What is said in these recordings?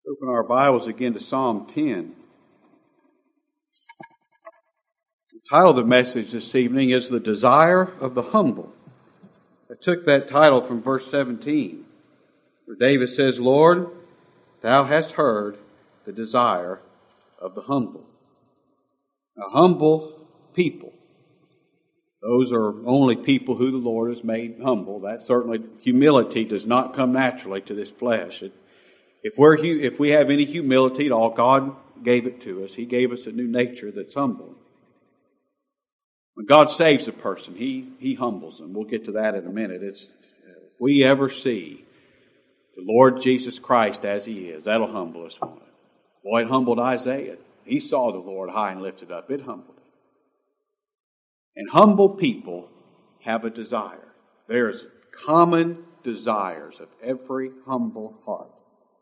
Open our Bibles again to Psalm 10. The title of the message this evening is The Desire of the Humble. I took that title from verse 17, where David says, Lord, thou hast heard the desire of the humble. Now, humble people, those are only people who the Lord has made humble. That certainly, humility does not come naturally to this flesh. If we have any humility at all, God gave it to us. He gave us a new nature that's humble. When God saves a person, He humbles them. We'll get to that in a minute. If we ever see the Lord Jesus Christ as He is, that'll humble us. Boy, it humbled Isaiah. He saw the Lord high and lifted up. It humbled him. And humble people have a desire. There's common desires of every humble heart.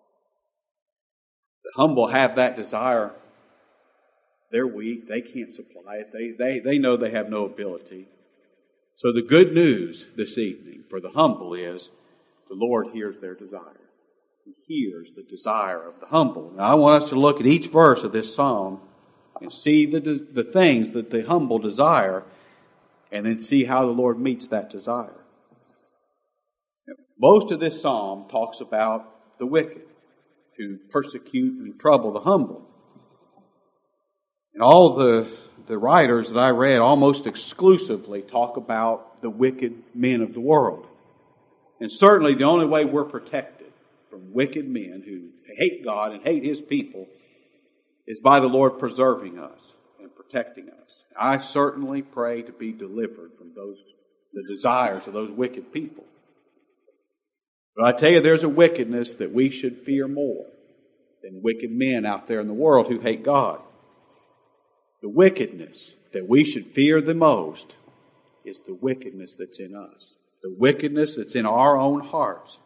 The humble have that desire. They're weak. They can't supply it. They know they have no ability. So the good news this evening for the humble is the Lord hears their desire. He hears the desire of the humble. Now I want us to look at each verse of this psalm and see the things that the humble desire, and then see how the Lord meets that desire. Most of this psalm talks about the wicked who persecute and trouble the humble. And all the writers that I read almost exclusively talk about the wicked men of the world. And certainly the only way we're protected from wicked men who hate God and hate His people is by the Lord preserving us and protecting us. I certainly pray to be delivered from the desires of those wicked people. But I tell you, there's a wickedness that we should fear more than wicked men out there in the world who hate God. The wickedness that we should fear the most is the wickedness that's in us. The wickedness that's in our own hearts.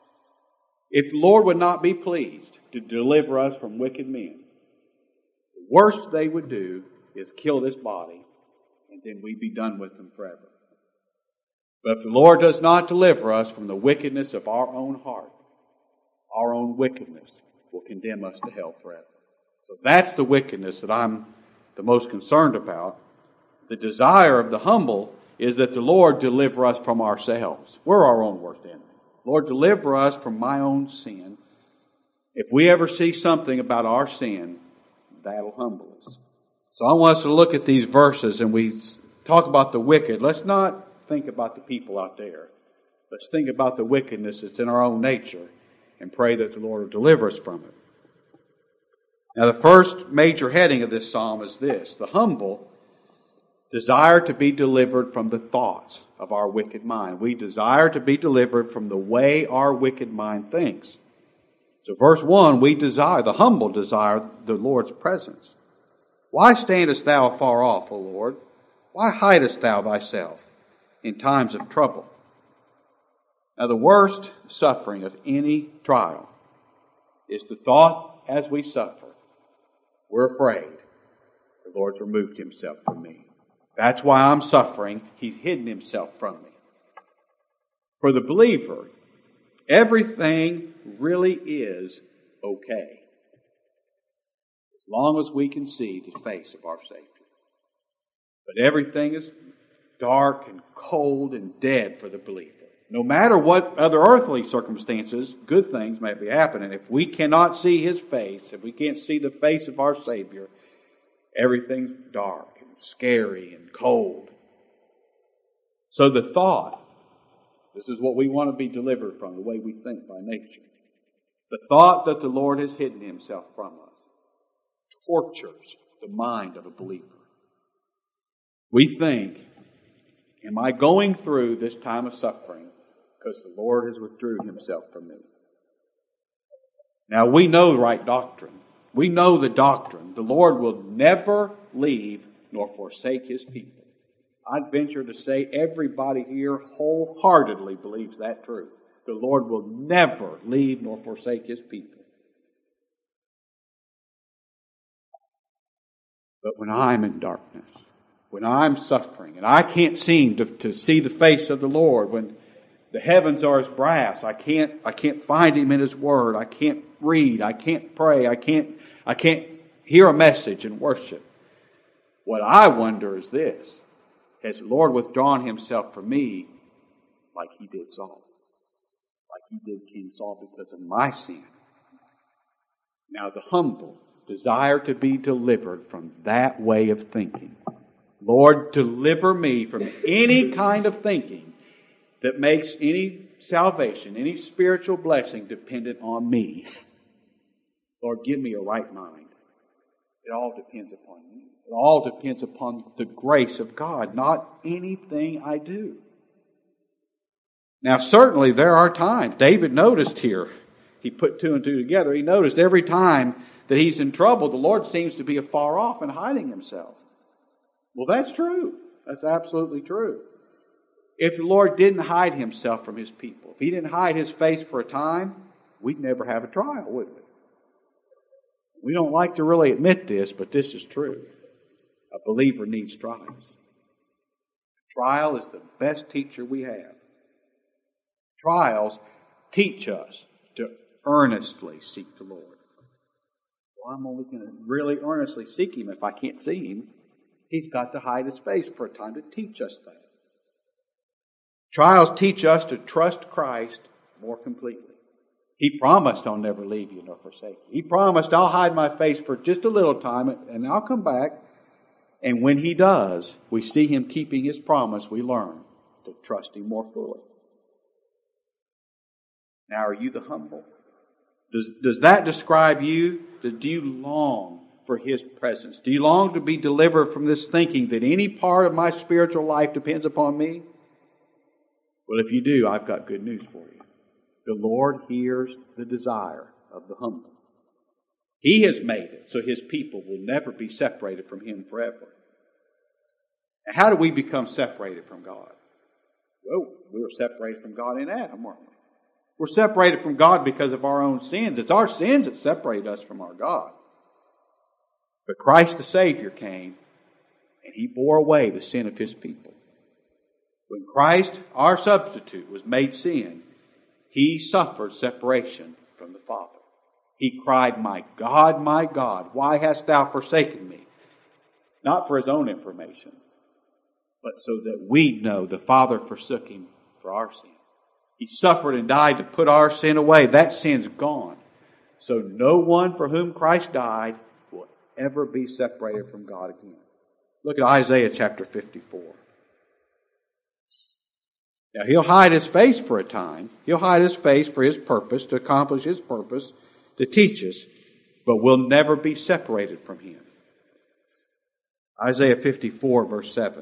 If the Lord would not be pleased to deliver us from wicked men, the worst they would do is kill this body, and then we'd be done with them forever. But if the Lord does not deliver us from the wickedness of our own heart, our own wickedness will condemn us to hell forever. So that's the wickedness that I'm the most concerned about. The desire of the humble is that the Lord deliver us from ourselves. We're our own worst enemy. Lord, deliver us from my own sin. If we ever see something about our sin, that'll humble us. So I want us to look at these verses and we talk about the wicked. Let's not think about the people out there. Let's think about the wickedness that's in our own nature and pray that the Lord will deliver us from it. Now the first major heading of this psalm is this: the humble desire to be delivered from the thoughts of our wicked mind. We desire to be delivered from the way our wicked mind thinks. So verse 1, the humble desire the Lord's presence. Why standest thou afar off, O Lord? Why hidest thou thyself in times of trouble? Now the worst suffering of any trial is the thought as we suffer, we're afraid the Lord's removed Himself from me. That's why I'm suffering. He's hidden Himself from me. For the believer, everything really is okay, as long as we can see the face of our Savior. But everything is dark and cold and dead for the believer. No matter what other earthly circumstances, good things may be happening. If we cannot see His face, if we can't see the face of our Savior, everything's dark and scary and cold. So the thought, this is what we want to be delivered from, the way we think by nature. The thought that the Lord has hidden Himself from us tortures the mind of a believer. We think, am I going through this time of suffering because the Lord has withdrew Himself from me? Now we know the right doctrine. We know the doctrine. The Lord will never leave nor forsake His people. I'd venture to say everybody here wholeheartedly believes that truth. The Lord will never leave nor forsake His people. But when I'm in darkness, when I'm suffering and I can't seem to see the face of the Lord, when The heavens are as brass. I can't find Him in His Word. I can't read. I can't pray. I can't hear a message and worship. What I wonder is this: has the Lord withdrawn Himself from me like He did Saul? Like He did King Saul because of my sin? Now the humble desire to be delivered from that way of thinking. Lord, deliver me from any kind of thinking that makes any salvation, any spiritual blessing dependent on me. Lord, give me a right mind. It all depends upon you. It all depends upon the grace of God, not anything I do. Now, certainly there are times, David noticed here, he put two and two together, he noticed every time that he's in trouble, the Lord seems to be afar off and hiding Himself. Well, that's true. That's absolutely true. If the Lord didn't hide Himself from His people, if He didn't hide His face for a time, we'd never have a trial, would we? We don't like to really admit this, but this is true. A believer needs trials. Trial is the best teacher we have. Trials teach us to earnestly seek the Lord. Well, I'm only going to really earnestly seek Him if I can't see Him. He's got to hide His face for a time to teach us that. Trials teach us to trust Christ more completely. He promised, I'll never leave you nor forsake you. He promised, I'll hide my face for just a little time and I'll come back. And when He does, we see Him keeping His promise. We learn to trust Him more fully. Now, are you the humble? Does that describe you? Do you long for His presence? Do you long to be delivered from this thinking that any part of my spiritual life depends upon me? Well, if you do, I've got good news for you. The Lord hears the desire of the humble. He has made it so His people will never be separated from Him forever. And how do we become separated from God? Well, we were separated from God in Adam, weren't we? We're separated from God because of our own sins. It's our sins that separate us from our God. But Christ the Savior came and He bore away the sin of His people. When Christ, our substitute, was made sin, He suffered separation from the Father. He cried, my God, why hast Thou forsaken me? Not for His own information, but so that we know the Father forsook Him for our sin. He suffered and died to put our sin away. That sin's gone. So no one for whom Christ died will ever be separated from God again. Look at Isaiah chapter 54. Now, He'll hide His face for a time. He'll hide His face for His purpose, to accomplish His purpose, to teach us, but we'll never be separated from Him. Isaiah 54 verse 7.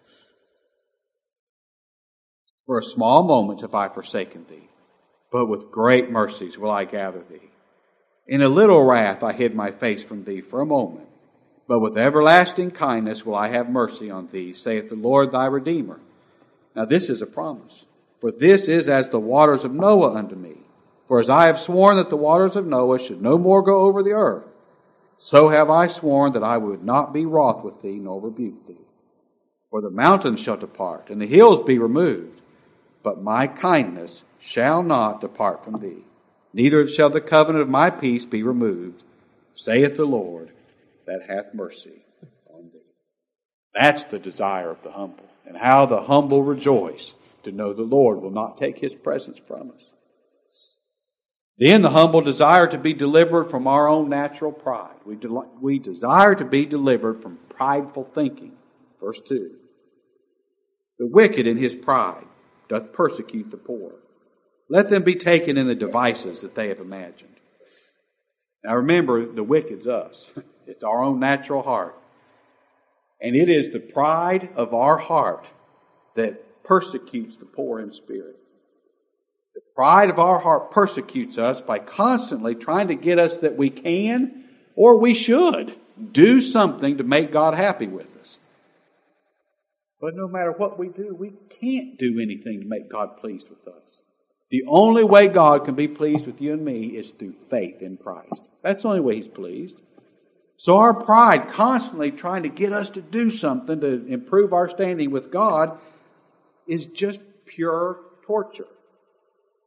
For a small moment have I forsaken thee, but with great mercies will I gather thee. In a little wrath I hid my face from thee for a moment, but with everlasting kindness will I have mercy on thee, saith the Lord thy Redeemer. Now this is a promise. For this is as the waters of Noah unto me. For as I have sworn that the waters of Noah should no more go over the earth, so have I sworn that I would not be wroth with thee, nor rebuke thee. For the mountains shall depart, and the hills be removed, but my kindness shall not depart from thee, neither shall the covenant of my peace be removed, saith the Lord that hath mercy on thee. That's the desire of the humble, and how the humble rejoice to know the Lord will not take His presence from us. Then the humble desire to be delivered from our own natural pride. We desire to be delivered from prideful thinking. Verse 2. The wicked in his pride doth persecute the poor. Let them be taken in the devices that they have imagined. Now remember, the wicked's us. It's our own natural heart. And it is the pride of our heart that persecutes the poor in spirit. The pride of our heart persecutes us by constantly trying to get us that we can or we should do something to make God happy with us. But no matter what we do, we can't do anything to make God pleased with us. The only way God can be pleased with you and me is through faith in Christ. That's the only way He's pleased. So our pride constantly trying to get us to do something to improve our standing with God is just pure torture.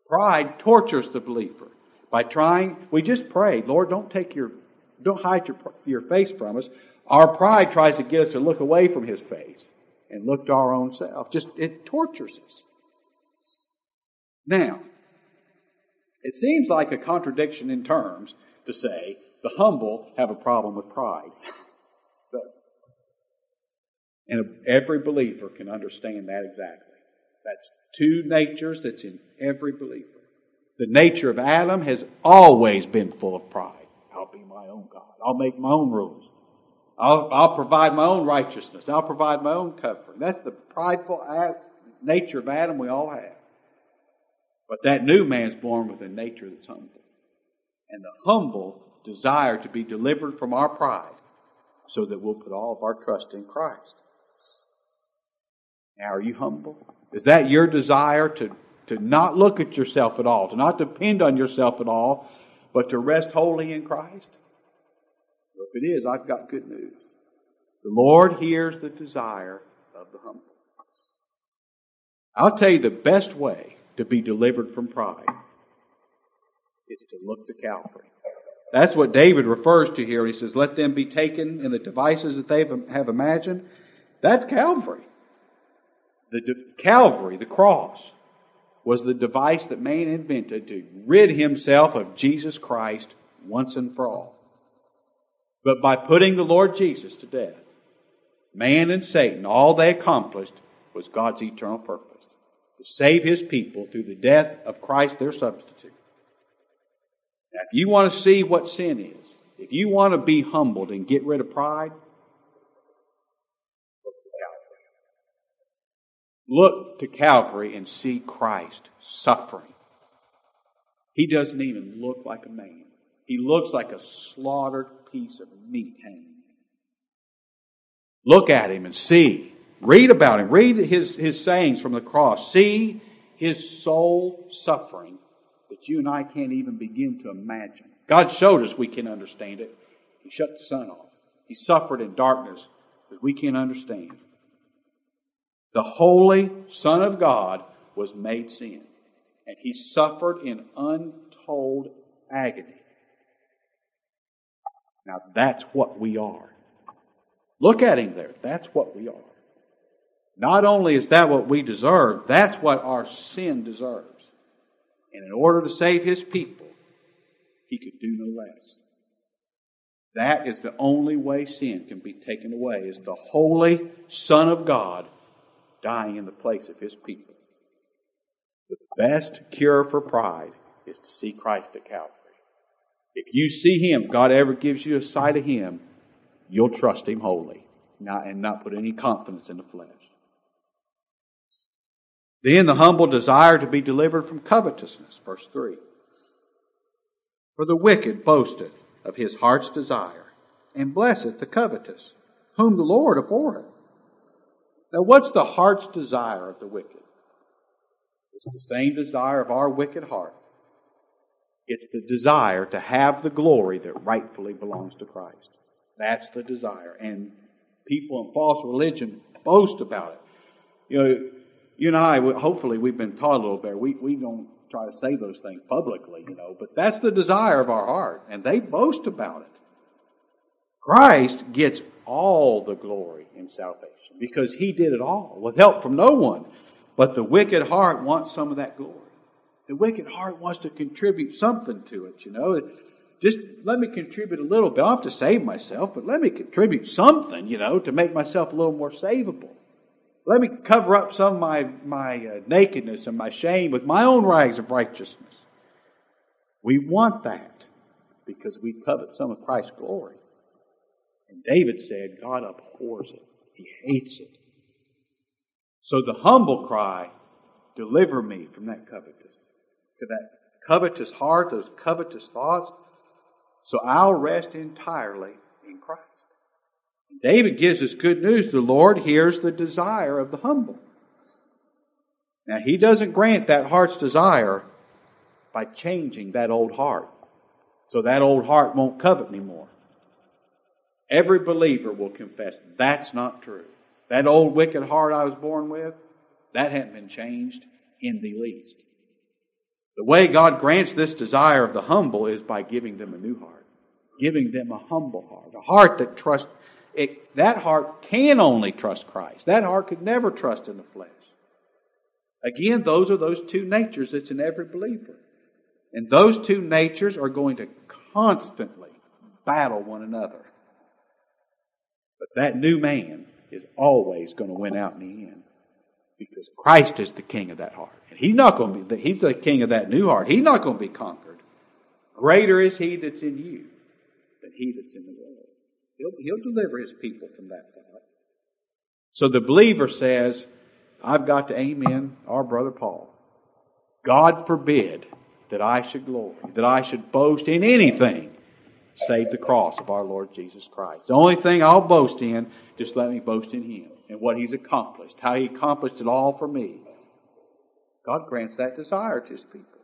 Pride tortures the believer by we just pray, Lord, don't hide your face from us. Our pride tries to get us to look away from His face and look to our own self. It tortures us. Now, it seems like a contradiction in terms to say the humble have a problem with pride. And every believer can understand that exactly. That's two natures that's in every believer. The nature of Adam has always been full of pride. I'll be my own God. I'll make my own rules. I'll provide my own righteousness. I'll provide my own comfort. That's the prideful nature of Adam we all have. But that new man's born with a nature that's humble. And the humble desire to be delivered from our pride so that we'll put all of our trust in Christ. Now, are you humble? Is that your desire to not look at yourself at all, to not depend on yourself at all, but to rest wholly in Christ? Well, if it is, I've got good news. The Lord hears the desire of the humble. I'll tell you the best way to be delivered from pride is to look to Calvary. That's what David refers to here. He says, let them be taken in the devices that they have imagined. That's Calvary. Calvary, the cross, was the device that man invented to rid himself of Jesus Christ once and for all. But by putting the Lord Jesus to death, man and Satan, all they accomplished was God's eternal purpose, to save His people through the death of Christ, their substitute. Now, if you want to see what sin is, if you want to be humbled and get rid of pride, look to Calvary and see Christ suffering. He doesn't even look like a man. He looks like a slaughtered piece of meat hanging. Look at Him and see. Read about Him. Read His sayings from the cross. See His soul suffering that you and I can't even begin to imagine. God showed us we can understand it. He shut the sun off. He suffered in darkness that we can't understand. The holy Son of God was made sin, and He suffered in untold agony. Now that's what we are. Look at Him there. That's what we are. Not only is that what we deserve, that's what our sin deserves. And in order to save His people, He could do no less. That is the only way sin can be taken away, is the holy Son of God dying in the place of His people. The best cure for pride is to see Christ at Calvary. If you see Him, God ever gives you a sight of Him, you'll trust Him wholly and not put any confidence in the flesh. Then the humble desire to be delivered from covetousness. Verse 3. For the wicked boasteth of his heart's desire, and blesseth the covetous, whom the Lord abhorreth. Now, what's the heart's desire of the wicked? It's the same desire of our wicked heart. It's the desire to have the glory that rightfully belongs to Christ. That's the desire. And people in false religion boast about it. You and I, hopefully we've been taught a little better. We don't try to say those things publicly, but that's the desire of our heart. And they boast about it. Christ gets all the glory in salvation because He did it all with help from no one. But the wicked heart wants some of that glory. The wicked heart wants to contribute something to it, Just let me contribute a little bit. I don't have to save myself, but let me contribute something, to make myself a little more savable. Let me cover up some of my nakedness and my shame with my own rags of righteousness. We want that because we covet some of Christ's glory. And David said, God abhors it. He hates it. So the humble cry, deliver me from that covetous heart, those covetous thoughts, so I'll rest entirely in Christ. And David gives us good news. The Lord hears the desire of the humble. Now, He doesn't grant that heart's desire by changing that old heart, so that old heart won't covet anymore. Every believer will confess that's not true. That old wicked heart I was born with, that hadn't been changed in the least. The way God grants this desire of the humble is by giving them a new heart. Giving them a humble heart. A heart that trusts. That heart can only trust Christ. That heart could never trust in the flesh. Again, those are those two natures that's in every believer. And those two natures are going to constantly battle one another. But that new man is always going to win out in the end. Because Christ is the king of that heart. And He's not going to be, He's the king of that new heart. He's not going to be conquered. Greater is He that's in you than he that's in the world. He'll deliver His people from that thought. So the believer says, I've got to amen our brother Paul. God forbid that I should glory, that I should boast in anything save the cross of our Lord Jesus Christ. The only thing I'll boast in, just let me boast in Him and what He's accomplished, how He accomplished it all for me. God grants that desire to His people.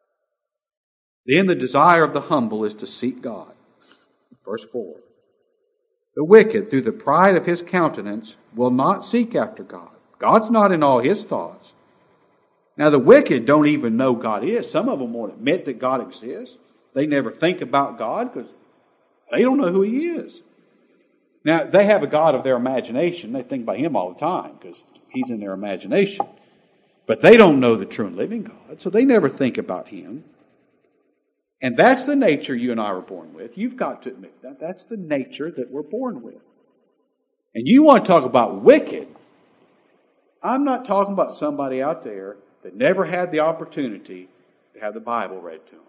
Then the desire of the humble is to seek God. Verse 4. The wicked, through the pride of his countenance, will not seek after God. God's not in all his thoughts. Now the wicked don't even know God is. Some of them won't admit that God exists. They never think about God because they don't know who He is. Now they have a God of their imagination. They think about Him all the time because He's in their imagination. But they don't know the true and living God, so they never think about Him. And that's the nature you and I were born with. You've got to admit that. That's the nature that we're born with. And you want to talk about wicked. I'm not talking about somebody out there that never had the opportunity to have the Bible read to them.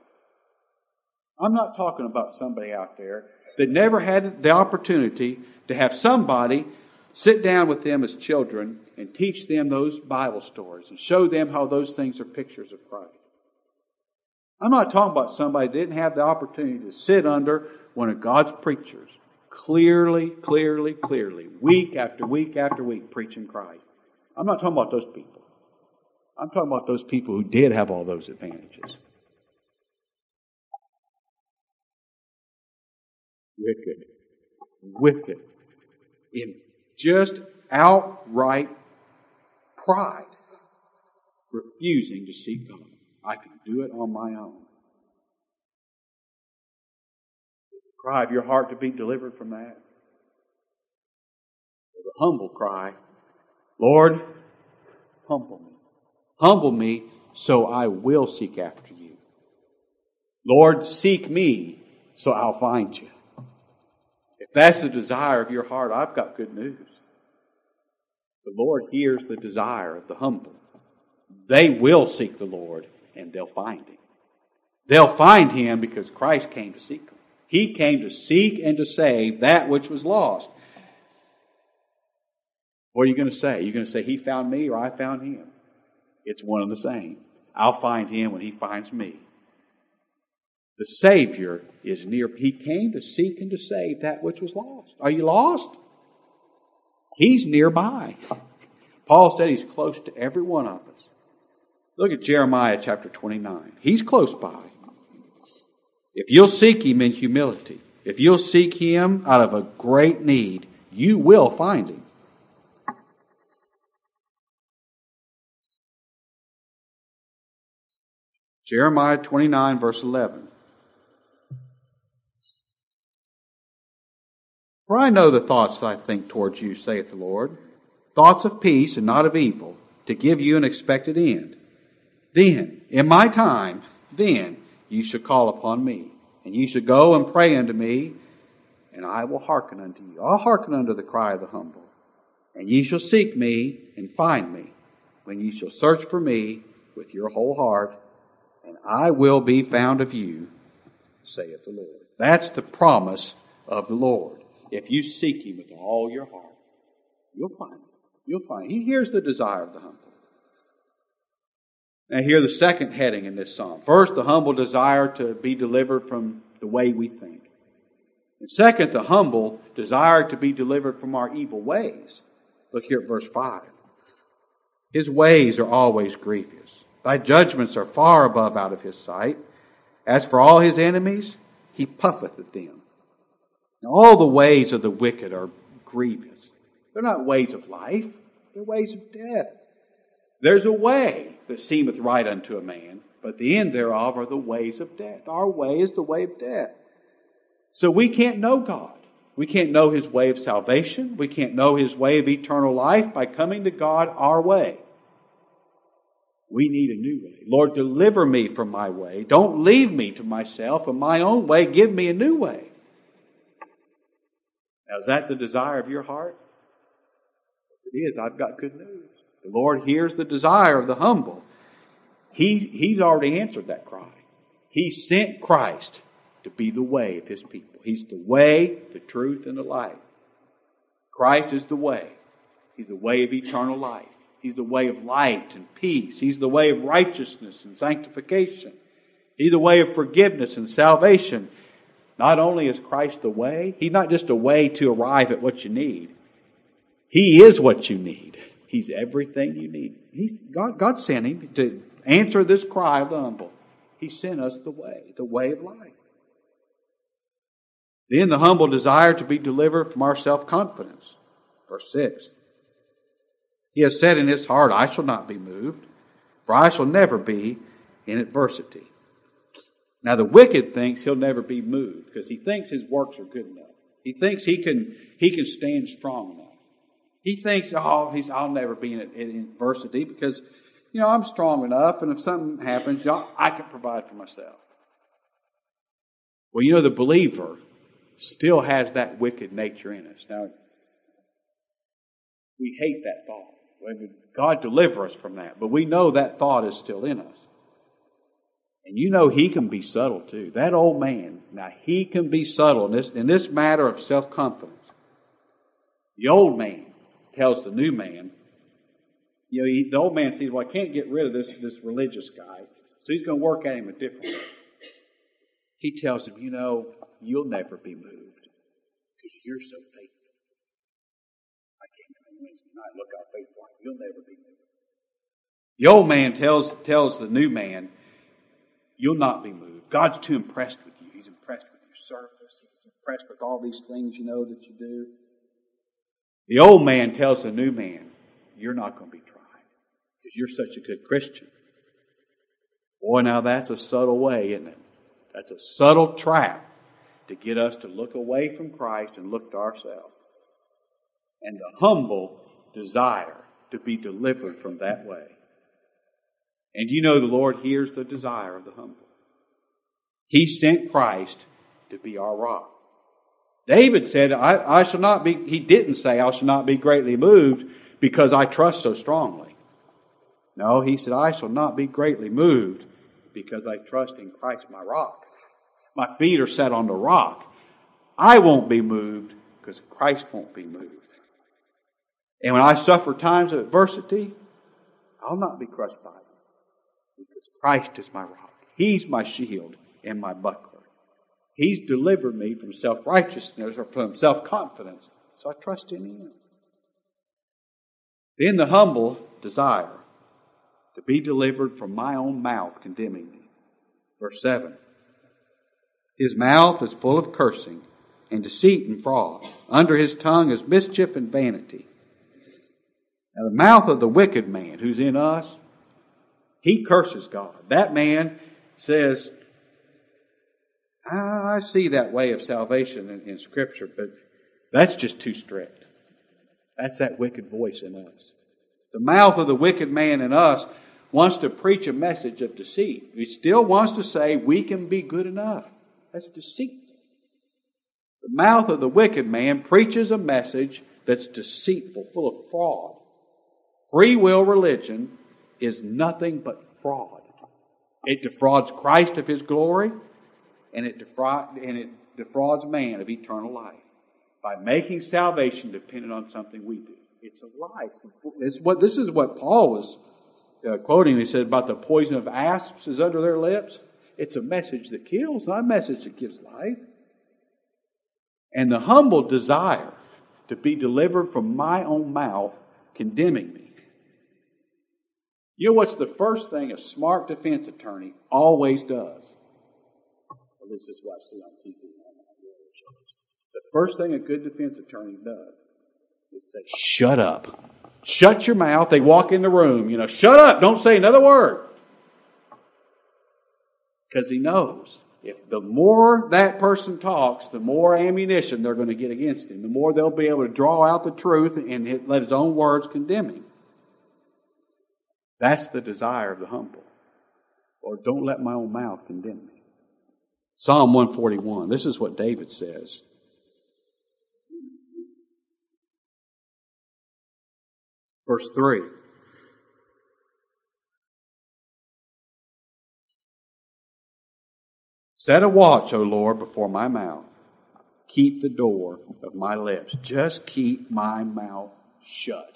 I'm not talking about somebody out there that never had the opportunity to have somebody sit down with them as children and teach them those Bible stories and show them how those things are pictures of Christ. I'm not talking about somebody that didn't have the opportunity to sit under one of God's preachers clearly, week after week after week, preaching Christ. I'm not talking about those people. I'm talking about those people who did have all those advantages. Wicked. In just outright pride, refusing to seek God. I can do it on my own. Is the cry of your heart to be delivered from that? Or the humble cry, Lord, humble me. Humble me so I will seek after you. Lord, seek me so I'll find you. If that's the desire of your heart, I've got good news. The Lord hears the desire of the humble. They will seek the Lord and they'll find Him. They'll find Him because Christ came to seek them. He came to seek and to save that which was lost. What are you going to say? You're going to say He found me or I found Him? It's one and the same. I'll find Him when He finds me. The Savior is near. He came to seek and to save that which was lost. Are you lost? He's nearby. Paul said He's close to every one of us. Look at Jeremiah chapter 29. He's close by. If you'll seek Him in humility, if you'll seek Him out of a great need, you will find Him. Jeremiah 29 verse 11. For I know the thoughts that I think towards you, saith the Lord, thoughts of peace and not of evil, to give you an expected end. Then, in my time, then you shall call upon me, and you shall go and pray unto me, and I will hearken unto you. I'll hearken unto the cry of the humble. And ye shall seek me and find me, when ye shall search for me with your whole heart, and I will be found of you, saith the Lord. That's the promise of the Lord. If you seek Him with all your heart, you'll find Him. You'll find Him. He hears the desire of the humble. Now here the second heading in this psalm. First, the humble desire to be delivered from the way we think. And second, the humble desire to be delivered from our evil ways. Look here at verse 5. His ways are always grievous. Thy judgments are far above out of His sight. As for all His enemies, He puffeth at them. Now all the ways of the wicked are grievous. They're not ways of life. They're ways of death. There's a way that seemeth right unto a man, but the end thereof are the ways of death. Our way is the way of death. So we can't know God. We can't know His way of salvation. We can't know His way of eternal life by coming to God our way. We need a new way. Lord, deliver me from my way. Don't leave me to myself and my own way. Give me a new way. Now, is that the desire of your heart? If it is, I've got good news. The Lord hears the desire of the humble. He's already answered that cry. He sent Christ to be the way of His people. He's the way, the truth, and the life. Christ is the way. He's the way of eternal life. He's the way of light and peace. He's the way of righteousness and sanctification. He's the way of forgiveness and salvation. Not only is Christ the way, He's not just a way to arrive at what you need. He is what you need. He's everything you need. God sent Him to answer this cry of the humble. He sent us the way of life. Then the humble desire to be delivered from our self-confidence. Verse 6. He has said in his heart, I shall not be moved, for I shall never be in adversity. Now the wicked thinks he'll never be moved because he thinks his works are good enough. He thinks he can stand strong enough. He thinks, I'll never be in adversity because, I'm strong enough, and if something happens, I can provide for myself. Well, the believer still has that wicked nature in us. Now, we hate that thought. God deliver us from that. But we know that thought is still in us. And he can be subtle too. That old man, now he can be subtle in this matter of self-confidence. The old man tells the new man, the old man sees, I can't get rid of this religious guy, so he's going to work at him a different way. He tells him, you'll never be moved because you're so faithful. I came in on Wednesday night, look how faithful I am. You'll never be moved. The old man tells the new man, you'll not be moved. God's too impressed with you. He's impressed with your surface. He's impressed with all these things that you do. The old man tells the new man, you're not going to be tried because you're such a good Christian. Boy, now that's a subtle way, isn't it? That's a subtle trap to get us to look away from Christ and look to ourselves. And the humble desire to be delivered from that way. And the Lord hears the desire of the humble. He sent Christ to be our rock. David said, I shall not be, he didn't say, I shall not be greatly moved because I trust so strongly. No, he said, I shall not be greatly moved because I trust in Christ my rock. My feet are set on the rock. I won't be moved because Christ won't be moved. And when I suffer times of adversity, I'll not be crushed by it because Christ is my rock. He's my shield and my buckler. He's delivered me from self-righteousness or from self-confidence. So I trust in Him. Then the humble desire to be delivered from my own mouth condemning me. Verse 7. His mouth is full of cursing and deceit and fraud. Under his tongue is mischief and vanity. Now the mouth of the wicked man who's in us, he curses God. That man says, I see that way of salvation in Scripture, but that's just too strict. That's that wicked voice in us. The mouth of the wicked man in us wants to preach a message of deceit. He still wants to say we can be good enough. That's deceitful. The mouth of the wicked man preaches a message that's deceitful, full of fraud. Free will religion is nothing but fraud. It defrauds Christ of His glory, and it defrauds man of eternal life by making salvation dependent on something we do. It's a lie. This is what Paul was quoting. He said about the poison of asps is under their lips. It's a message that kills, not a message that gives life. And the humble desire to be delivered from my own mouth condemning me. You know what's the first thing a smart defense attorney always does? Well, this is what I see on TV. The first thing a good defense attorney does is say, shut up. Shut your mouth. They walk in the room, shut up. Don't say another word. Because he knows if the more that person talks, the more ammunition they're going to get against him. The more they'll be able to draw out the truth and let his own words condemn him. That's the desire of the humble. Lord, don't let my own mouth condemn me. Psalm 141. This is what David says. Verse 3. Set a watch, O Lord, before my mouth. Keep the door of my lips. Just keep my mouth shut.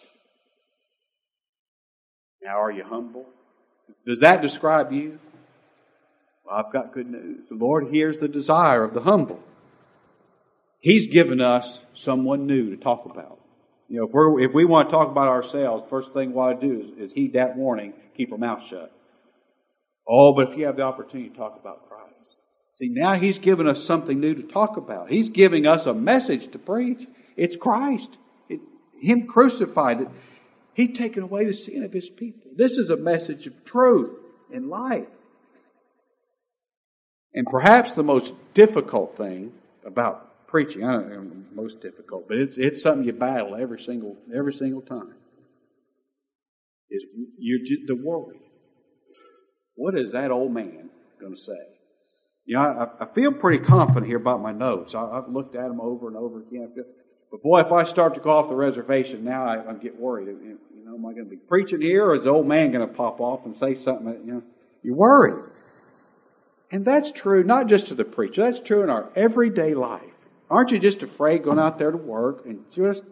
Now, are you humble? Does that describe you? Well, I've got good news. The Lord hears the desire of the humble. He's given us someone new to talk about. You know, if we want to talk about ourselves, first thing we want to do is heed that warning, keep our mouth shut. Oh, but if you have the opportunity to talk about Christ. See, now He's given us something new to talk about. He's giving us a message to preach. It's Christ. Him crucified. He'd taken away the sin of His people. This is a message of truth and life. And perhaps the most difficult thing about preaching, I don't know, most difficult, but it's something you battle every single time, is the worry. What is that old man going to say? You know, I feel pretty confident here about my notes. I've looked at them over and over again. But boy, if I start to go off the reservation now, I get worried. You know, am I going to be preaching here, or is the old man going to pop off and say something that, you know, you're worried. And that's true not just to the preacher. That's true in our everyday life. Aren't you just afraid going out there to work and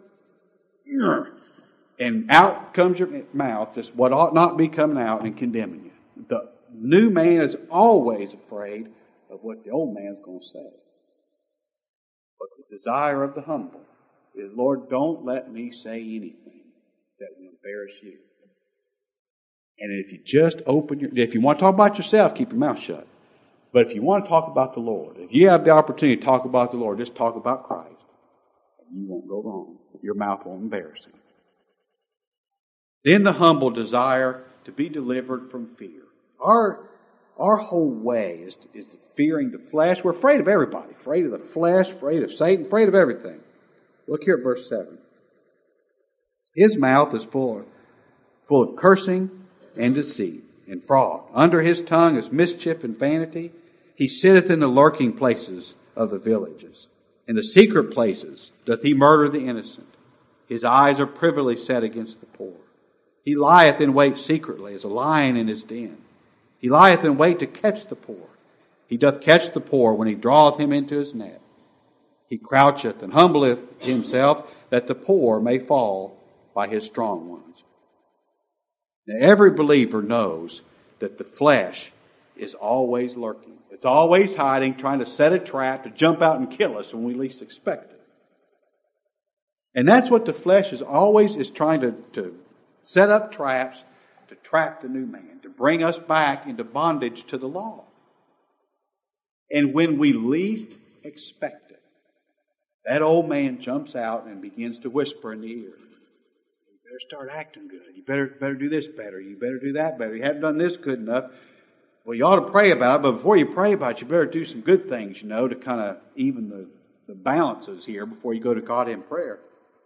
and out comes your mouth, just what ought not be coming out and condemning you. The new man is always afraid of what the old man's going to say. But the desire of the humble is, Lord, don't let me say anything that will embarrass you. And if you just if you want to talk about yourself, keep your mouth shut. But if you want to talk about the Lord, if you have the opportunity to talk about the Lord, just talk about Christ. And you won't go wrong. Your mouth won't embarrass Him. Then the humble desire to be delivered from fear. Our whole way is fearing the flesh. We're afraid of everybody. Afraid of the flesh, afraid of Satan, afraid of everything. Look here at verse 7. His mouth is full of cursing and deceit and fraud. Under his tongue is mischief and vanity. He sitteth in the lurking places of the villages. In the secret places doth he murder the innocent. His eyes are privily set against the poor. He lieth in wait secretly as a lion in his den. He lieth in wait to catch the poor. He doth catch the poor when he draweth him into his net. He croucheth and humbleth himself that the poor may fall by his strong ones. Now every believer knows that the flesh is always lurking. It's always hiding, trying to set a trap to jump out and kill us when we least expect it. And that's what the flesh is trying to set up traps to trap the new man, to bring us back into bondage to the law. And when we least expect it, that old man jumps out and begins to whisper in the ear. You better start acting good. You better do this better. You better do that better. You haven't done this good enough. Well, you ought to pray about it, but before you pray about it, you better do some good things, to kind of even the balances here before you go to God in prayer.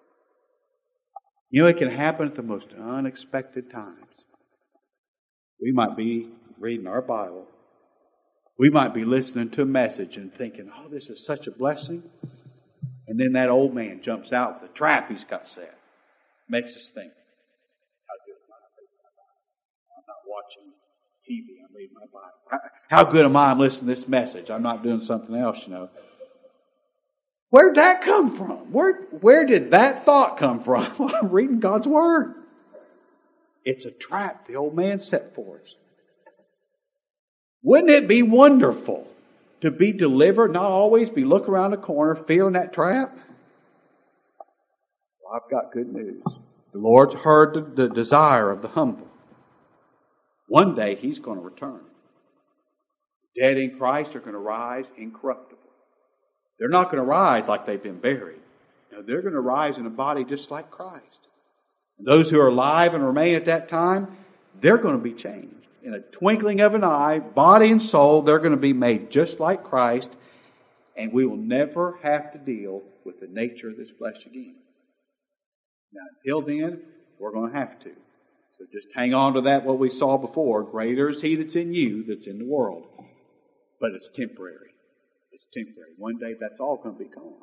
It can happen at the most unexpected times. We might be reading our Bible. We might be listening to a message and thinking, oh, this is such a blessing. And then that old man jumps out with a trap he's got set. Makes us think, how good am I? I'm not watching TV. I'm reading my Bible. How good am I? I'm listening to this message. I'm not doing something else, Where'd that come from? Where did that thought come from? I'm reading God's Word. It's a trap the old man set for us. Wouldn't it be wonderful to be delivered, not always be looking around the corner, fearing that trap? Well, I've got good news. The Lord's heard the desire of the humble. One day He's going to return. The dead in Christ are going to rise incorruptible. They're not going to rise like they've been buried. They're going to rise in a body just like Christ. Those who are alive and remain at that time, they're going to be changed. In a twinkling of an eye, body and soul, they're going to be made just like Christ, and we will never have to deal with the nature of this flesh again. Now, until then, we're going to have to. So just hang on to that, what we saw before. Greater is He that's in you that's in the world. But it's temporary. It's temporary. One day that's all going to be gone.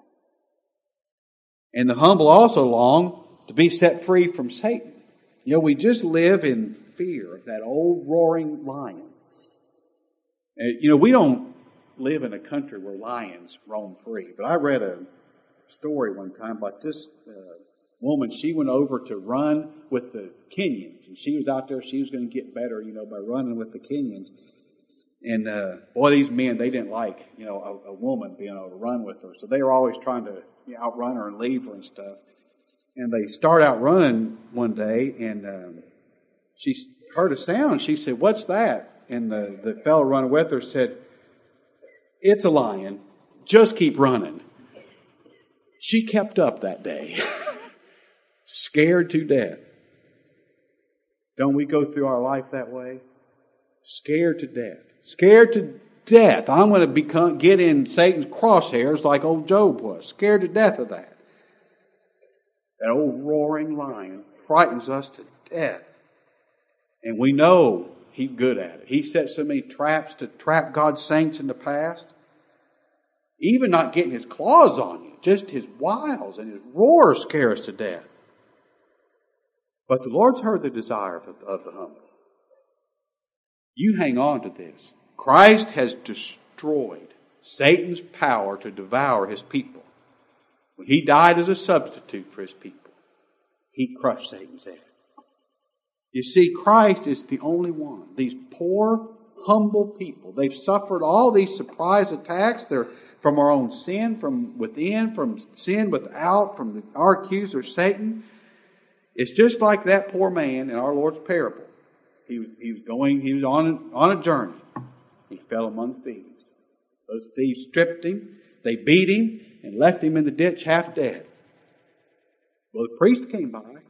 And the humble also long to be set free from Satan. You know, we just live in fear of that old roaring lion. You know, we don't live in a country where lions roam free. But I read a story one time about this woman. She went over to run with the Kenyans. And she was out there. She was going to get better, by running with the Kenyans. And, boy, these men, they didn't like, a woman being able to run with her. So they were always trying to outrun her and leave her and stuff. And they start out running one day, and she heard a sound. She said, "What's that?" And the fellow running with her said, "It's a lion. Just keep running." She kept up that day, scared to death. Don't we go through our life that way? Scared to death. Scared to death. I'm going to get in Satan's crosshairs like old Job was. Scared to death of that. That old roaring lion frightens us to death. And we know he's good at it. He set so many traps to trap God's saints in the past. Even not getting his claws on you. Just his wiles and his roars scare us to death. But the Lord's heard the desire of the humble. You hang on to this. Christ has destroyed Satan's power to devour his people. When he died as a substitute for his people, he crushed Satan's head. You see, Christ is the only one. These poor, humble people, they've suffered all these surprise attacks. They're from our own sin, from within, from sin without, from our accuser, Satan. It's just like that poor man in our Lord's parable. He was on a journey. He fell among thieves. Those thieves stripped him, they beat him, and left him in the ditch half dead. Well, the priest came by, but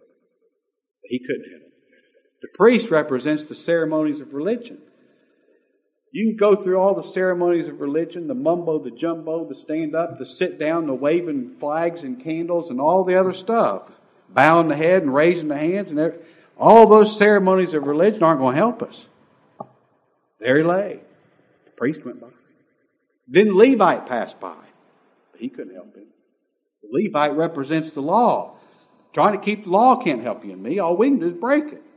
he couldn't help him. The priest represents the ceremonies of religion. You can go through all the ceremonies of religion, the mumbo, the jumbo, the stand up, the sit down, the waving flags and candles, and all the other stuff. Bowing the head and raising the hands, and all those ceremonies of religion aren't going to help us. There he lay. The priest went by. Then the Levite passed by. But he couldn't help him. The Levite represents the law. Trying to keep the law can't help you and me. All we can do is break it.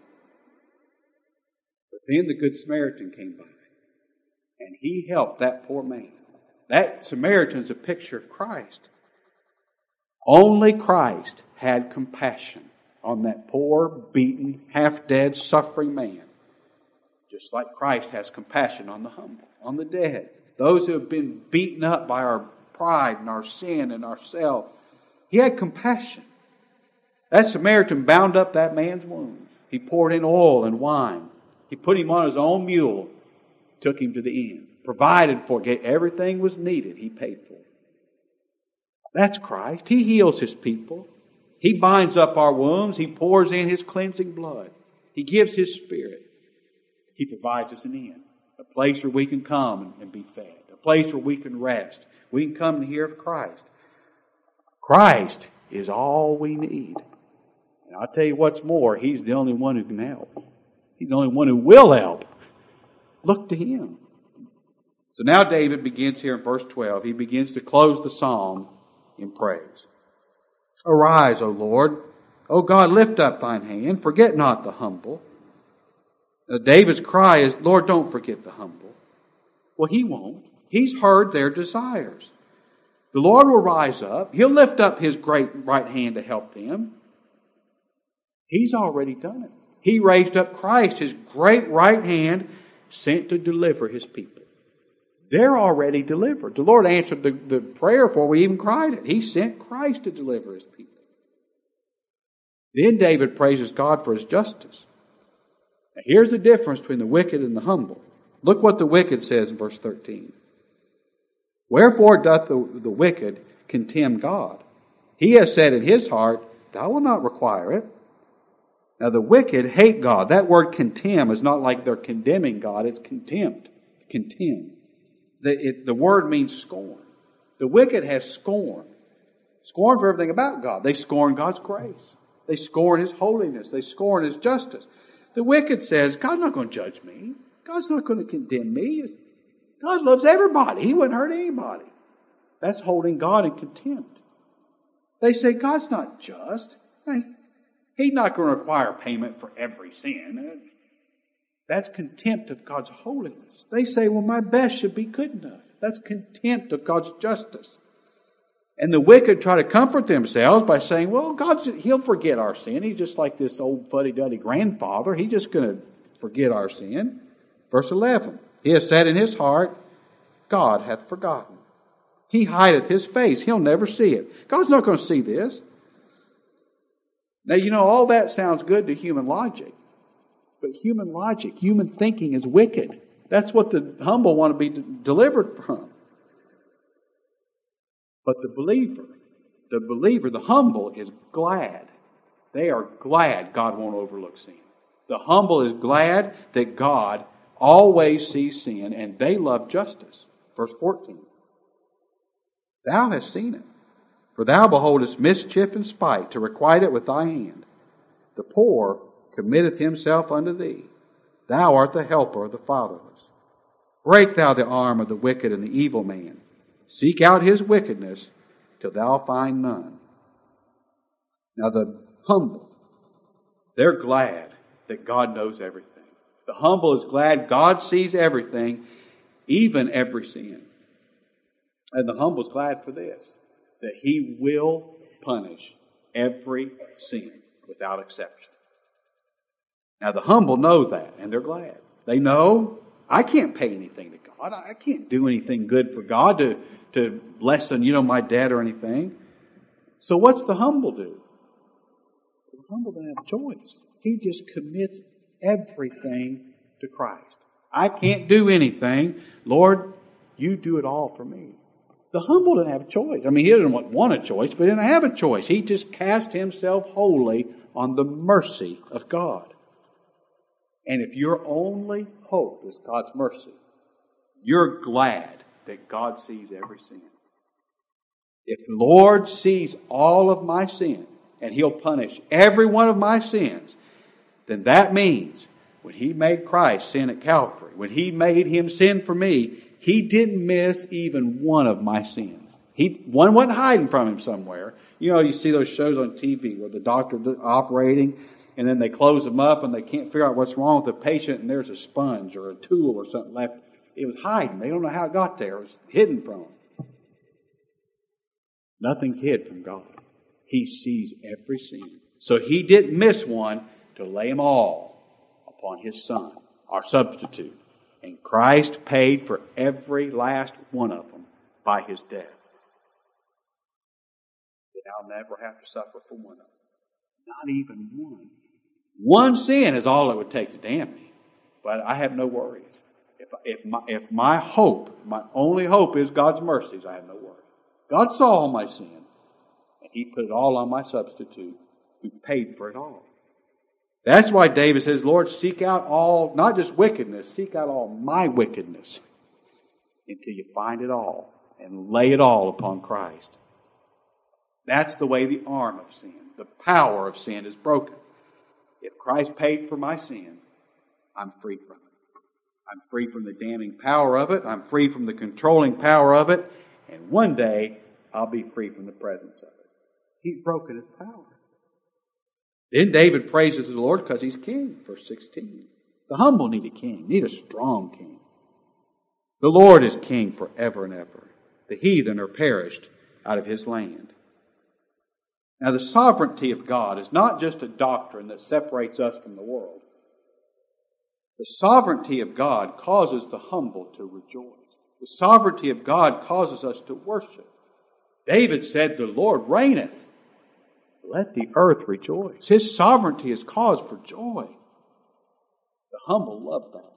But then the Good Samaritan came by. And he helped that poor man. That Samaritan's a picture of Christ. Only Christ had compassion on that poor, beaten, half-dead, suffering man. Just like Christ has compassion on the humble, on the dead. Those who have been beaten up by our pride and our sin and ourself. He had compassion. That Samaritan bound up that man's wounds. He poured in oil and wine. He put him on his own mule, took him to the inn, provided for it. Everything was needed. He paid for it. That's Christ. He heals his people. He binds up our wounds. He pours in his cleansing blood. He gives his Spirit. He provides us an inn, a place where we can come and be fed, a place where we can rest. We can come and hear of Christ. Christ is all we need. And I'll tell you what's more, He's the only one who can help. He's the only one who will help. Look to Him. So now David begins here in verse 12. He begins to close the psalm in praise. Arise, O Lord. O God, lift up thine hand. Forget not the humble. David's cry is, Lord, don't forget the humble. Well, He won't. He's heard their desires. The Lord will rise up. He'll lift up His great right hand to help them. He's already done it. He raised up Christ, His great right hand, sent to deliver His people. They're already delivered. The Lord answered the prayer before we even cried it. He sent Christ to deliver His people. Then David praises God for His justice. Now here's the difference between the wicked and the humble. Look what the wicked says in verse 13. Wherefore doth the wicked contemn God? He has said in his heart, Thou wilt not require it. Now the wicked hate God. That word contemn is not like they're condemning God. It's contempt. Contemn. The word means scorn. The wicked has scorn. Scorn for everything about God. They scorn God's grace. They scorn His holiness. They scorn His justice. The wicked says, God's not going to judge me. God's not going to condemn me. God loves everybody. He wouldn't hurt anybody. That's holding God in contempt. They say, God's not just. He's not going to require payment for every sin. That's contempt of God's holiness. They say, well, my best should be good enough. That's contempt of God's justice. And the wicked try to comfort themselves by saying, well, He'll forget our sin. He's just like this old fuddy-duddy grandfather. He's just going to forget our sin. Verse 11, He has said in His heart, God hath forgotten. He hideth His face. He'll never see it. God's not going to see this. Now, all that sounds good to human logic. But human logic, human thinking is wicked. That's what the humble want to be delivered from. But the believer, the humble is glad. They are glad God won't overlook sin. The humble is glad that God always sees sin, and they love justice. Verse 14. Thou hast seen it, for thou beholdest mischief and spite, to requite it with thy hand. The poor committeth himself unto thee. Thou art the helper of the fatherless. Break thou the arm of the wicked and the evil man. Seek out his wickedness till thou find none. Now the humble, they're glad that God knows everything. The humble is glad God sees everything, even every sin. And the humble is glad for this, that He will punish every sin without exception. Now the humble know that, and they're glad. They know, I can't pay anything to God. I can't do anything good for God to lessen, my debt or anything. So what's the humble do? The humble doesn't have a choice. He just commits everything to Christ. I can't do anything. Lord, you do it all for me. The humble didn't have a choice. He didn't want a choice, but he didn't have a choice. He just cast himself wholly on the mercy of God. And if your only hope is God's mercy, you're glad that God sees every sin. If the Lord sees all of my sin, and He'll punish every one of my sins, then that means when He made Christ sin at Calvary, when He made Him sin for me, He didn't miss even one of my sins. One wasn't hiding from Him somewhere. You see those shows on TV where the doctor's operating and then they close them up and they can't figure out what's wrong with the patient and there's a sponge or a tool or something left. It was hiding. They don't know how it got there. It was hidden from them. Nothing's hid from God. He sees every sin. So He didn't miss one to lay them all upon His Son, our substitute. And Christ paid for every last one of them by His death. And I'll never have to suffer for one of them. Not even one. One sin is all it would take to damn me. But I have no worries. If my hope, my only hope is God's mercies, I have no worries. God saw all my sin. And He put it all on my substitute who paid for it all. That's why David says, Lord, seek out all, not just wickedness, seek out all my wickedness until you find it all and lay it all upon Christ. That's the way the arm of sin, the power of sin is broken. If Christ paid for my sin, I'm free from it. I'm free from the damning power of it. I'm free from the controlling power of it. And one day, I'll be free from the presence of it. He's broken His power. Then David praises the Lord because He's king. Verse 16. The humble need a king, need a strong king. The Lord is king forever and ever. The heathen are perished out of His land. Now the sovereignty of God is not just a doctrine that separates us from the world. The sovereignty of God causes the humble to rejoice. The sovereignty of God causes us to worship. David said, the Lord reigneth. Let the earth rejoice. His sovereignty is cause for joy. The humble love that.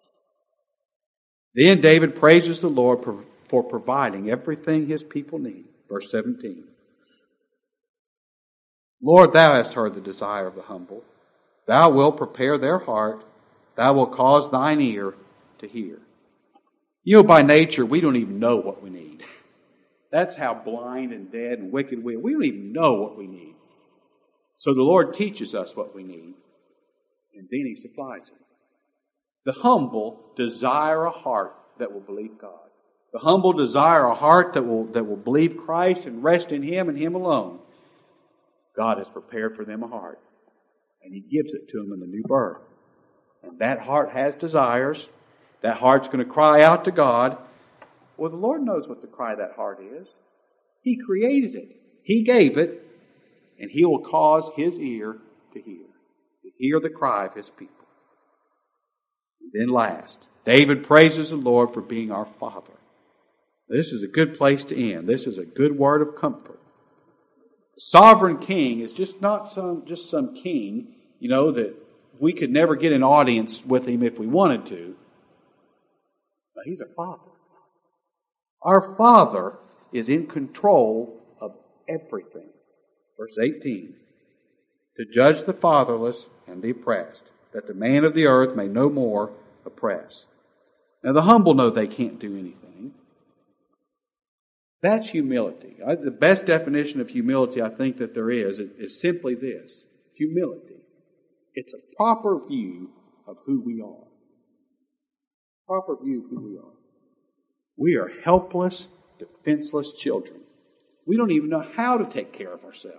Then David praises the Lord for providing everything His people need. Verse 17. Lord, Thou hast heard the desire of the humble. Thou wilt prepare their heart. Thou wilt cause thine ear to hear. You know, by nature, we don't even know what we need. That's how blind and dead and wicked we are. We don't even know what we need. So the Lord teaches us what we need, and then He supplies it. The humble desire a heart that will believe God. The humble desire a heart that will believe Christ and rest in Him and Him alone. God has prepared for them a heart, and He gives it to them in the new birth. And that heart has desires. That heart's going to cry out to God. Well, the Lord knows what the cry of that heart is. He created it. He gave it. And He will cause His ear to hear the cry of His people. And then last, David praises the Lord for being our Father. This is a good place to end. This is a good word of comfort. The sovereign king is just not some king, that we could never get an audience with him if we wanted to. No, He's our Father. Our Father is in control of everything. Verse 18, to judge the fatherless and the oppressed, that the man of the earth may no more oppress. Now the humble know they can't do anything. That's humility. The best definition of humility I think that there is simply this. Humility. It's a proper view of who we are. Proper view of who we are. We are helpless, defenseless children. We don't even know how to take care of ourselves.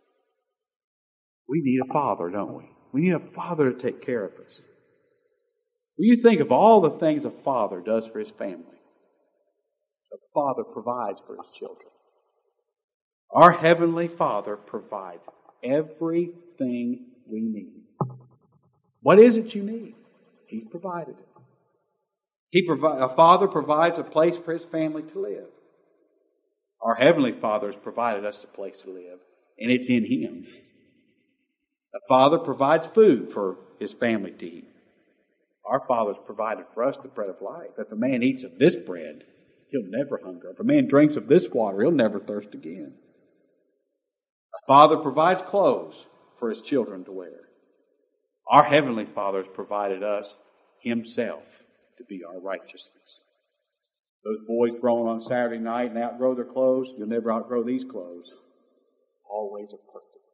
We need a father, don't we? We need a father to take care of us. When you think of all the things a father does for his family, a father provides for his children. Our Heavenly Father provides everything we need. What is it you need? He's provided it. A father provides a place for his family to live. Our Heavenly Father has provided us a place to live, and it's in Him. A father provides food for his family to eat. Our Father's provided for us the bread of life. If a man eats of this bread, he'll never hunger. If a man drinks of this water, he'll never thirst again. A father provides clothes for his children to wear. Our Heavenly Father has provided us Himself to be our righteousness. Those boys grown on Saturday night and outgrow their clothes, you'll never outgrow these clothes. Always a perfect fit.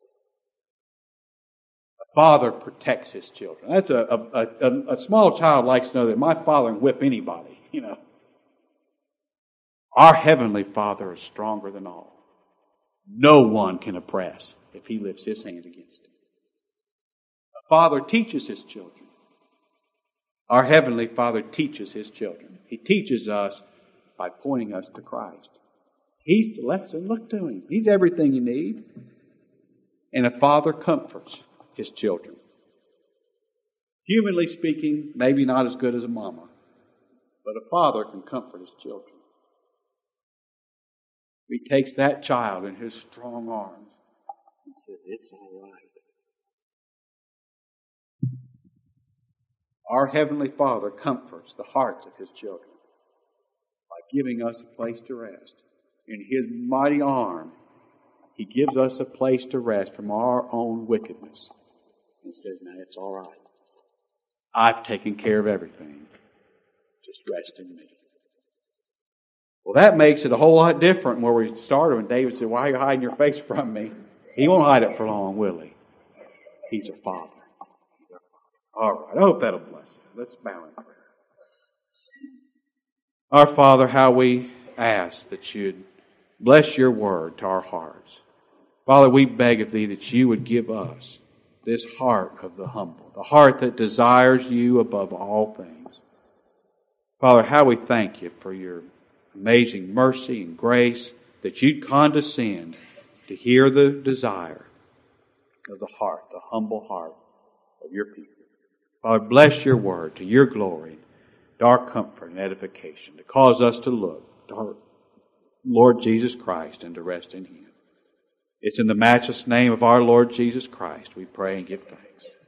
A father protects his children. That's a small child likes to know that my father can whip anybody, Our Heavenly Father is stronger than all. No one can oppress if He lifts His hand against him. A father teaches his children. Our Heavenly Father teaches His children. He teaches us by pointing us to Christ. He's the lesson. Look to Him. He's everything you need. And a father comforts his children. Humanly speaking, maybe not as good as a mama, but a father can comfort his children. He takes that child in His strong arms and says, it's all right. Our Heavenly Father comforts the hearts of His children by giving us a place to rest. In His mighty arm, He gives us a place to rest from our own wickedness. And says, now it's all right. I've taken care of everything. Just rest in me. Well, that makes it a whole lot different where we started when David said, why are you hiding your face from me? He won't hide it for long, will He? He's our Father. All right, I hope that'll bless you. Let's bow in prayer. Our Father, how we ask that You'd bless Your word to our hearts. Father, we beg of Thee that You would give us this heart of the humble, the heart that desires You above all things. Father, how we thank You for Your amazing mercy and grace that You'd condescend to hear the desire of the heart, the humble heart of Your people. Father, bless Your word to Your glory, to our comfort and edification, to cause us to look to our Lord Jesus Christ and to rest in Him. It's in the matchless name of our Lord Jesus Christ we pray and give thanks.